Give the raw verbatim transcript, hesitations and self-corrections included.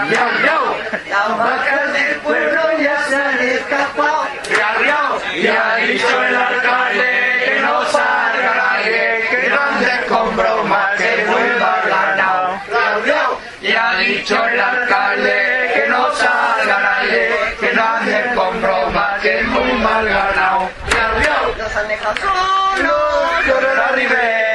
Miau, miau. Las vacas del pueblo ya se han escapado. Miau, miau. Y ha dicho el alcalde que no salga nadie, que no andes con bromas, que muy mal ganado. Miau, miau. Y ha dicho el alcalde que no salga nadie, que no andes con bromas, que es muy mal ganado. Miau, miau. Nos han dejado solos, llora la ribera.